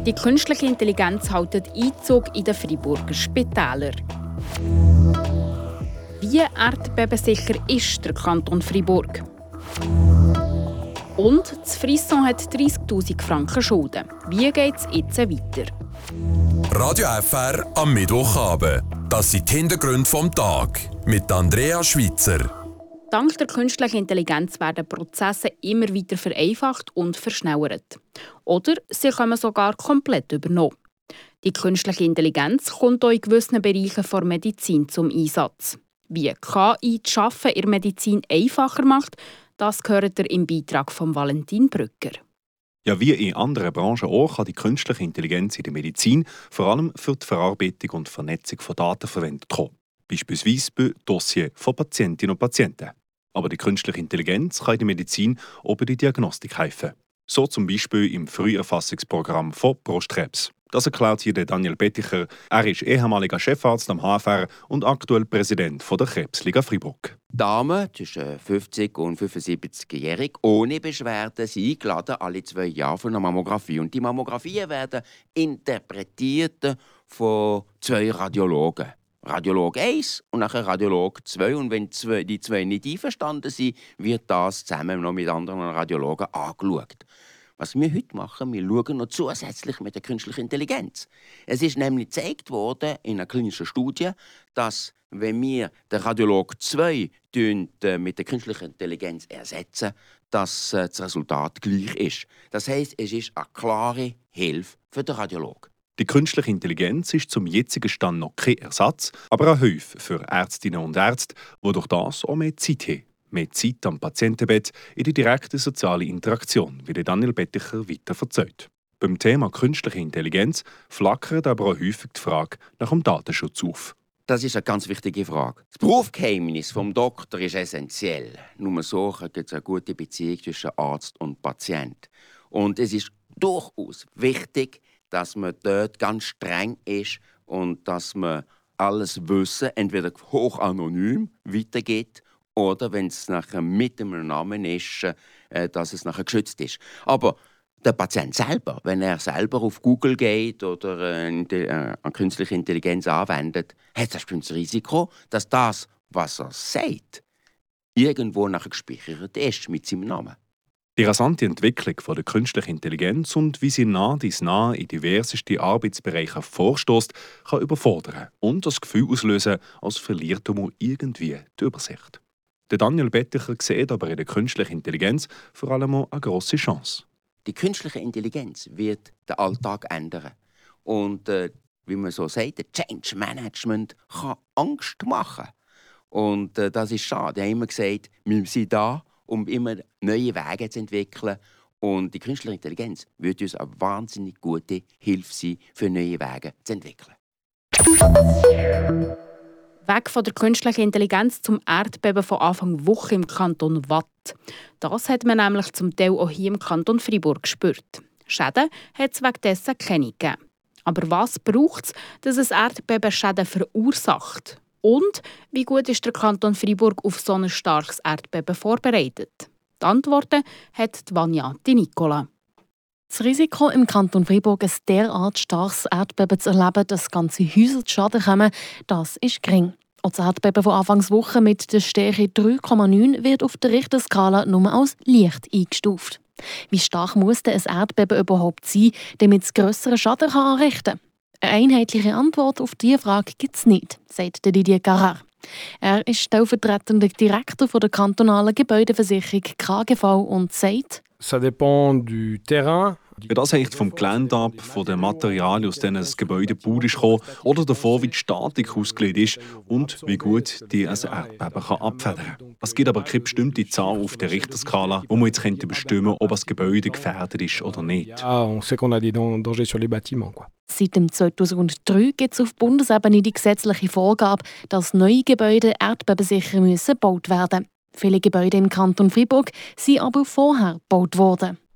Die künstliche Intelligenz hält Einzug in den Freiburger Spitälern. Wie erdbebensicher ist der Kanton Freiburg? Und das Frisson hat 30'000 Franken Schulden. Wie geht es jetzt weiter? Radio FR am Mittwochabend. Das sind die Hintergründe vom Tag mit Andrea Schweitzer. Dank der künstlichen Intelligenz werden Prozesse immer weiter vereinfacht und verschnellert. Oder sie kommen sogar komplett übernommen. Die künstliche Intelligenz kommt auch in gewissen Bereichen der Medizin zum Einsatz. Wie KI das Arbeiten in der Medizin einfacher macht, das hört ihr im Beitrag von Valentin Brücker. Ja, wie in anderen Branchen auch kann die künstliche Intelligenz in der Medizin vor allem für die Verarbeitung und Vernetzung von Daten verwendet werden. Beispielsweise bei Dossiers von Patientinnen und Patienten. Aber die künstliche Intelligenz kann in der Medizin auch bei der Diagnostik helfen. So zum Beispiel im Früherfassungsprogramm von Brustkrebs. Das erklärt hier Daniel Betticher. Er ist ehemaliger Chefarzt am HFR und aktuell Präsident der Krebsliga Freiburg. Damen zwischen 50 und 75-jährig ohne Beschwerden sind eingeladen alle 2 Jahre für eine Mammographie. Und die Mammografien werden interpretiert von 2 Radiologen. Radiolog 1 und nachher Radiolog 2. Und wenn die 2 nicht einverstanden sind, wird das zusammen noch mit anderen Radiologen angeschaut. Was wir heute machen, wir schauen noch zusätzlich mit der künstlichen Intelligenz. Es ist nämlich gezeigt worden in einer klinischen Studie, dass wenn wir den Radiolog 2 mit der künstlichen Intelligenz ersetzen, dass das Resultat gleich ist. Das heisst, es ist eine klare Hilfe für den Radiolog. Die künstliche Intelligenz ist zum jetzigen Stand noch kein Ersatz, aber eine Hilfe für Ärztinnen und Ärzte, die durch das auch mehr Zeit haben. Mehr Zeit am Patientenbett in die direkte soziale Interaktion, wie Daniel Betticher weiter erzählt. Beim Thema künstliche Intelligenz flackert aber auch häufig die Frage nach dem Datenschutz auf. Das ist eine ganz wichtige Frage. Das Berufsgeheimnis des Doktors ist essentiell. Nur so gibt es eine gute Beziehung zwischen Arzt und Patient. Und es ist durchaus wichtig, dass man dort ganz streng ist und dass man alles Wissen entweder hoch anonym weitergibt oder, wenn es nachher mit dem Namen ist, dass es nachher geschützt ist. Aber der Patient selber, wenn er selber auf Google geht oder eine künstliche Intelligenz anwendet, hat er das Risiko, dass das, was er sagt, irgendwo nachher gespeichert ist mit seinem Namen. Die rasante Entwicklung der künstlichen Intelligenz und wie sie nah in diverseste Arbeitsbereiche vorstößt, kann überfordern und das Gefühl auslösen, als verliert man irgendwie die Übersicht. Der Daniel Betticher sieht aber in der künstlichen Intelligenz vor allem auch eine grosse Chance. Die künstliche Intelligenz wird den Alltag ändern. Und wie man so sagt, der Change Management kann Angst machen. Und das ist schade. Wir haben immer gesagt, wir sind da, um immer neue Wege zu entwickeln. Und die künstliche Intelligenz wird uns eine wahnsinnig gute Hilfe sein, für neue Wege zu entwickeln. Weg von der künstlichen Intelligenz zum Erdbeben von Anfang Woche im Kanton Waadt. Das hat man nämlich zum Teil auch hier im Kanton Freiburg gespürt. Schäden hat es wegen dessen keine gegeben. Aber was braucht es, dass ein Erdbeben Schäden verursacht? Und wie gut ist der Kanton Freiburg auf so ein starkes Erdbeben vorbereitet? Die Antworten hat Vanja Di Nicola. Das Risiko, im Kanton Freiburg ein derart starkes Erdbeben zu erleben, dass ganze Häuser zu Schaden kommen, das ist gering. Auch das Erdbeben von Anfangswoche mit der Stärke 3,9 wird auf der Richterskala nur als leicht eingestuft. Wie stark muss denn ein Erdbeben überhaupt sein, damit es grösseren Schaden anrichten kann? Eine einheitliche Antwort auf diese Frage gibt es nicht, sagt Didier Carrard. Er ist stellvertretender Direktor der kantonalen Gebäudeversicherung KGV und sagt: Ça dépend du terrain. Ja, das hängt vom Gelände ab, von den Materialien, aus denen das Gebäude gebaut ist, oder davon, wie die Statik ausgelegt ist und wie gut die ein Erdbeben abfedern kann. Es gibt aber keine bestimmte Zahl auf der Richterskala, wo man jetzt bestimmen könnte, ob das Gebäude gefährdet ist oder nicht. Ja, on sait qu'on a des dangers sur les bâtiments, quoi. Seit 2003 gibt es auf Bundesebene die gesetzliche Vorgabe, dass neue Gebäude erdbebensicher gebaut werden müssen. Viele Gebäude im Kanton Freiburg sind aber vorher gebaut worden.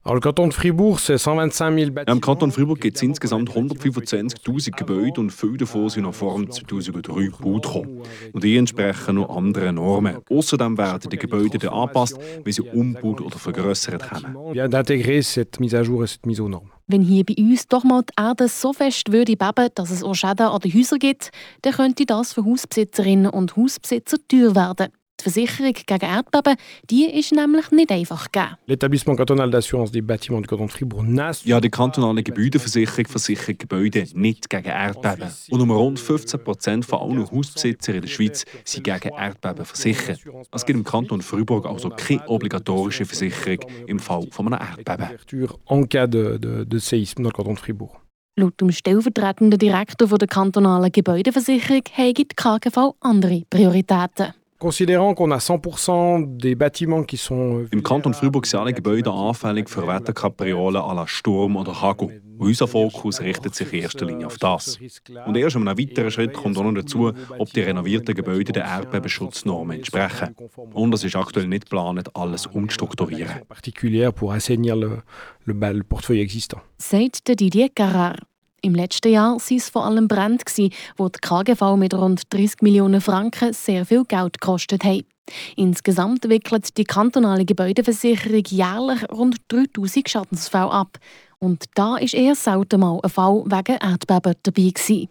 Alors, le canton de Fribourg, c'est 125 000 bâtiments. Im Kanton Fribourg gibt es insgesamt 125'000 Gebäude und viele davon sind noch vor dem 2003 gebaut worden. Und die entsprechen noch anderen Normen. Außerdem werden die Gebäude dann angepasst, wenn sie umgebaut oder vergrössert haben. Bien d'intégrer cette mise à jour et cette mise aux normes. Wenn hier bei uns doch mal die Erde so fest würde beben, dass es auch Schäden an den Häusern gibt, dann könnte das für Hausbesitzerinnen und Hausbesitzer teuer werden. Die Versicherung gegen Erdbeben, die ist nämlich nicht einfach gegeben. L'établissement cantonal d'assurance des bâtiments du canton de Fribourg n'assure. Ja, die kantonale Gebäudeversicherung versichert Gebäude nicht gegen Erdbeben. Und nur rund 15% von allen Hausbesitzern in der Schweiz sind gegen Erdbeben versichert. Es gibt im Kanton Fribourg also keine obligatorische Versicherung im Fall von einem Erdbeben. En cas de séisme dans le canton de Fribourg. Laut dem stellvertretenden Direktor der kantonalen Gebäudeversicherung haben die KGV andere Prioritäten. Considérant qu'on a 100% des bâtiments qui sont Im Kanton Fribourg sind alle Gebäude anfällig für Wetterkapriolen à la Sturm oder Hagel. Unser Fokus richtet sich in erster Linie auf das. Und erst in einem weiteren Schritt kommt auch noch dazu, ob die renovierten Gebäude den Erdbebenschutznormen entsprechen. Und es ist aktuell nicht geplant, alles umzustrukturieren. particulières pour assainir le portefeuille existant. Sagt der Didier Carrère. Im letzten Jahr waren es vor allem Brände, wo die KGV mit rund 30 Millionen Franken sehr viel Geld gekostet haben. Insgesamt wickelt die kantonale Gebäudeversicherung jährlich rund 3000 Schadensfälle ab. Und da war eher selten mal ein Fall wegen Erdbeben dabei gewesen.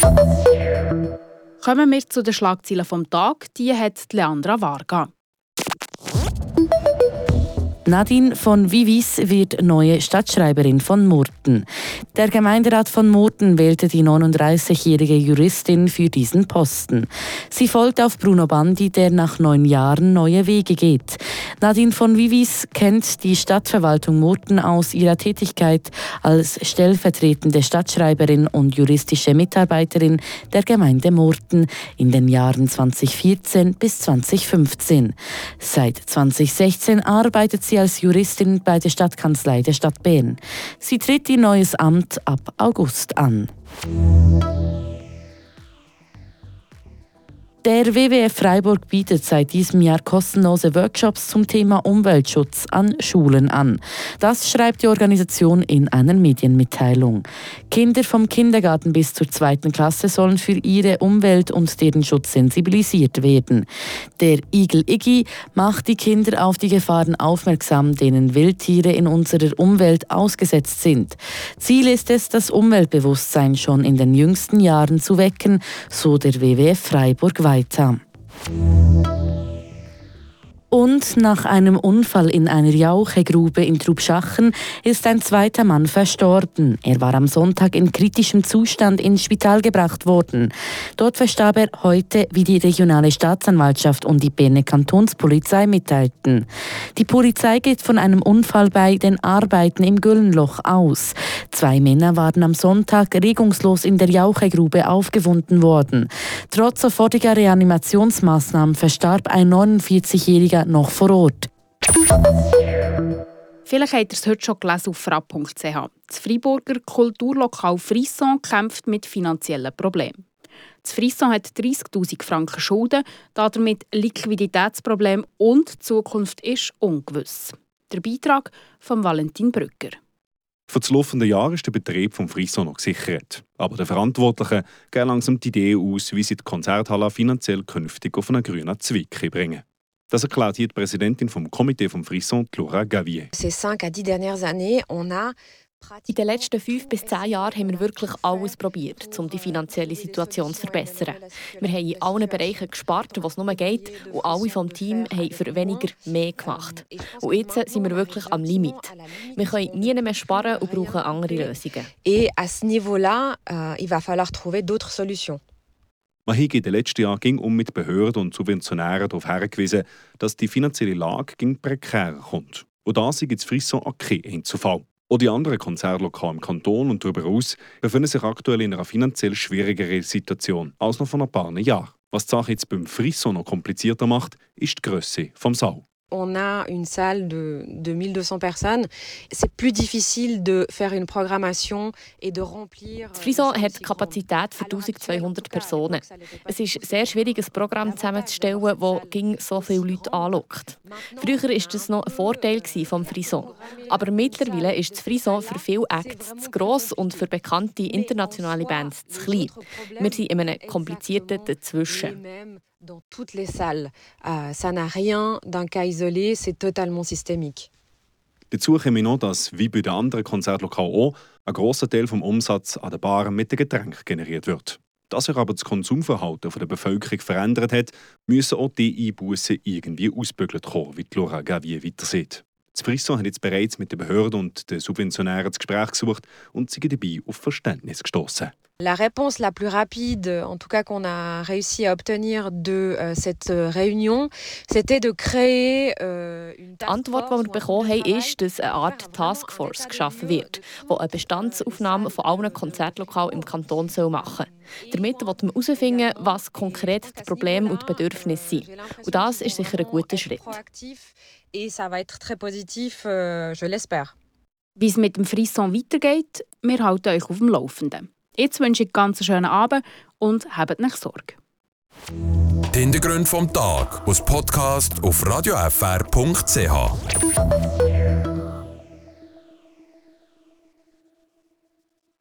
Kommen wir zu den Schlagzeilen vom Tag. Die hat Leandra Varga. Nadine von Vivis wird neue Stadtschreiberin von Murten. Der Gemeinderat von Murten wählte die 39-jährige Juristin für diesen Posten. Sie folgt auf Bruno Bandi, der nach 9 Jahren neue Wege geht. Nadine von Vivis kennt die Stadtverwaltung Murten aus ihrer Tätigkeit als stellvertretende Stadtschreiberin und juristische Mitarbeiterin der Gemeinde Murten in den Jahren 2014 bis 2015. Seit 2016 arbeitet sie als Juristin bei der Stadtkanzlei der Stadt Bern. Sie tritt ihr neues Amt ab August an. Der WWF Freiburg bietet seit diesem Jahr kostenlose Workshops zum Thema Umweltschutz an Schulen an. Das schreibt die Organisation in einer Medienmitteilung. Kinder vom Kindergarten bis zur 2. Klasse sollen für ihre Umwelt und deren Schutz sensibilisiert werden. Der Igel Iggy macht die Kinder auf die Gefahren aufmerksam, denen Wildtiere in unserer Umwelt ausgesetzt sind. Ziel ist es, das Umweltbewusstsein schon in den jüngsten Jahren zu wecken, so der WWF Freiburg weiter. Und nach einem Unfall in einer Jauchegrube in Trubschachen ist ein zweiter Mann verstorben. Er war am Sonntag in kritischem Zustand ins Spital gebracht worden. Dort verstarb er heute, wie die regionale Staatsanwaltschaft und die Berner Kantonspolizei mitteilten. Die Polizei geht von einem Unfall bei den Arbeiten im Güllenloch aus. 2 Männer waren am Sonntag regungslos in der Jauchegrube aufgefunden worden. Trotz sofortiger Reanimationsmaßnahmen verstarb ein 49-Jähriger noch vor Ort. Vielleicht habt ihr es heute schon gelesen auf frapp.ch. Das Freiburger Kulturlokal Frisson kämpft mit finanziellen Problemen. Das Frisson hat 30'000 Franken Schulden, damit Liquiditätsproblem und die Zukunft ist ungewiss. Der Beitrag von Valentin Brücker. Für das laufende Jahr ist der Betrieb vom Frisson noch gesichert. Aber der Verantwortlichen gehen langsam die Idee aus, wie sie die Konzerthalle finanziell künftig auf einen grünen Zweig bringen. Das erklärt hier die Präsidentin vom Komitee vom Frisson, Laura Gavier. In den letzten 5 bis 10 Jahren haben wir wirklich alles probiert, um die finanzielle Situation zu verbessern. Wir haben in allen Bereichen gespart, wo es nur geht, und alle vom Team haben für weniger mehr gemacht. Und jetzt sind wir wirklich am Limit. Wir können nie mehr sparen und brauchen andere Lösungen. Et à ce niveau-là, il va falloir trouver d'autres solutions. Man hat in den letzten Jahren mit Behörden und Subventionären darauf hingewiesen, dass die finanzielle Lage prekär kommt. Und da gibt es Frisson auch kein Einzelfall. Auch die anderen Konzertlokale im Kanton und darüber hinaus befinden sich aktuell in einer finanziell schwierigeren Situation als noch vor ein paar Jahren. Was die Sache jetzt beim Frisson noch komplizierter macht, ist die Grösse des Saals. On a une salle de 1200 personnes. C'est plus difficile de faire une programmation et de remplir. Das Frison hat Kapazität für 1200 Personen. Es ist sehr schwierig, ein Programm zusammenzustellen, das so viele Leute anlockt. Früher war das noch ein Vorteil vom Frison. Aber mittlerweile ist das Frison für viele Acts zu gross und für bekannte internationale Bands zu klein. Wir sind in einem komplizierten Dazwischen. Dans toutes les salles. Ça n'a rien d'un cas isolé, c'est totalement systémique. Dazu kommt noch, dass, wie bei den anderen Konzertlokalen auch, ein grosser Teil des Umsatzes an den Baren mit den Getränken generiert wird. Dass sich aber das Konsumverhalten der Bevölkerung verändert hat, müssen auch die Einbußen irgendwie ausgebügelt kommen, wie Laura Gavier weiter sieht. Das Frison hat jetzt bereits mit den Behörden und den Subventionären das Gespräch gesucht und sind dabei auf Verständnis gestoßen. La réponse la plus rapide, en tout cas qu'on a réussi à obtenir de cette réunion, c'était de créer une Die Antwort, die wir bekommen haben, ist, dass eine Art Taskforce geschaffen wird, die eine Bestandsaufnahme von allen Konzertlokalen im Kanton machen soll. Damit will man herausfinden, was konkret die Probleme und die Bedürfnisse sind. Und das ist sicher ein guter Schritt. Et ça va être très positif, je l'espère. Wie es mit dem Frison weitergeht, wir halten euch auf dem Laufenden. Jetzt wünsche ich einen ganz schönen Abend und habt nicht Sorge. Die Hintergründe vom Tag aus Podcast auf radiofr.ch.